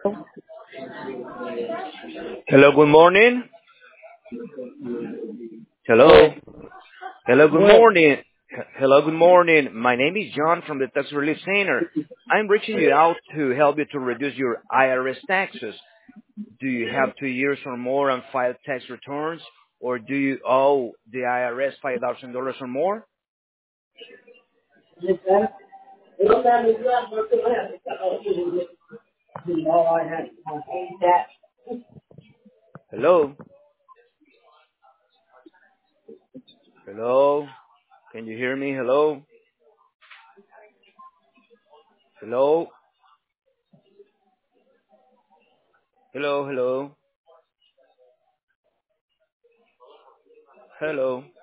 Hello, good morning. Hello. Good, Hello, good good. morning. Hello, good morning. My name is John from the Tax Relief Center. I'm reaching you out to help you to reduce your IRS taxes. Do you have 2 years or more on filed tax returns, or do you owe the IRS $5,000 or more? Yes, sir. Every time you grab my foot, I have to cut off the Lord, I have to hate that. Hello? Hello? Can you hear me? Hello? Hello? Hello, hello. Hello.